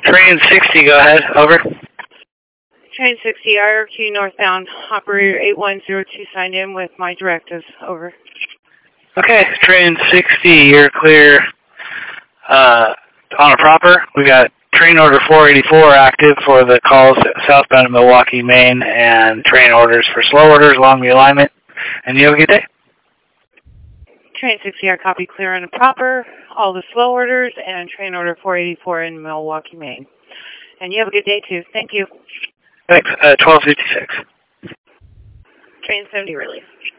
Train 60, go ahead. Over. Train 60, IRQ northbound, operator 8102 signed in with my directives. Over. Okay, train 60, you're clear on a proper. We got train order 484 active for the calls southbound of Milwaukee, Maine, and train orders for slow orders along the alignment. And you have a good day. Train 60, I copy clear on a proper, all the slow orders, and train order 484 in Milwaukee, Maine. And you have a good day, too. Thank you. Thanks. 1256. Train 70, release.